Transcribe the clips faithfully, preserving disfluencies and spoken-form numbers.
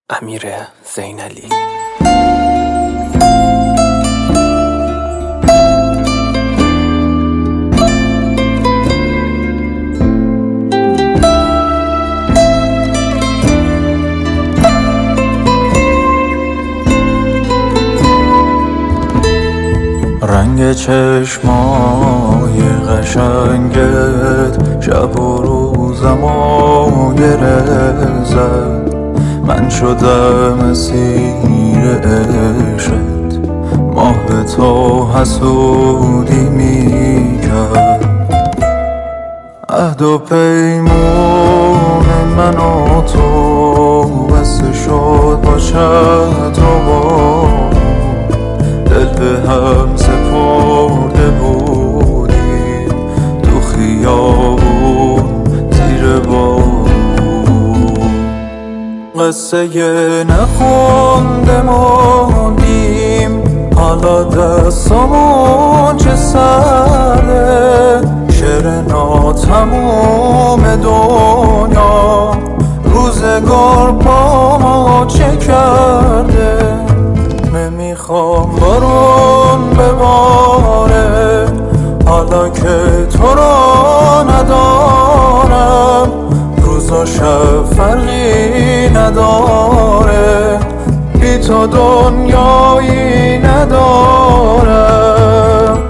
امیر زینعلی. رنگ چشمای قشنگت شب و روزمو گره زد. من شدم اسیر عشقت، ماه تو حسودی میکرد. عهد و پیمون من و تو بسته شد باشد تو با دل به هم سپرده بودیم تو خیابون زیر بارون. قصه نخونده موندیم، حالا دستمون چه سرده. شعر ناتموم دنیا روزگار با ما چه کرده. نمیخوام بارون بباره حالا که تو را ندارم. روزا شب فرقی نداره، بی تو دنیایی ندارم.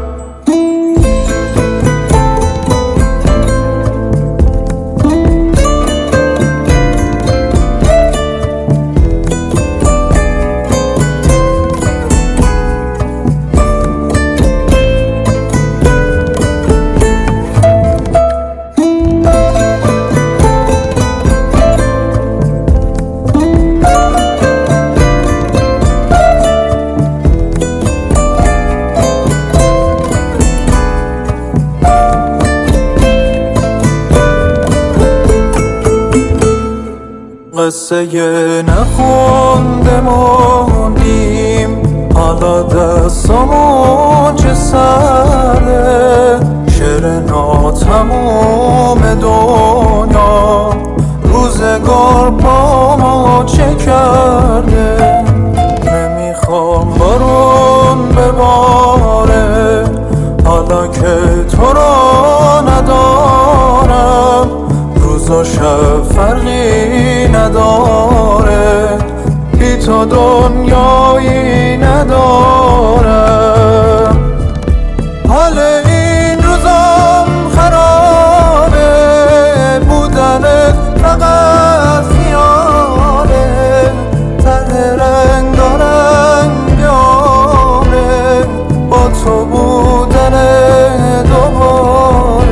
قصه نخونده موندیم، حالا دستمون چه سرده. شعر ناتموم دنیا روزگار با ما چه کرده. نمیخوام بارون بباره حالا که تو را ندارم. روزا شب فرقی نداره، بی تو دنیایی ندارم. حال این روزم خرابه، بودنت فقط خیاله. ته رنگارنگامه با تو بودن دوباره.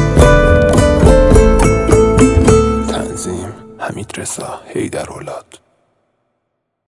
حمیدرضا حیدرولاد.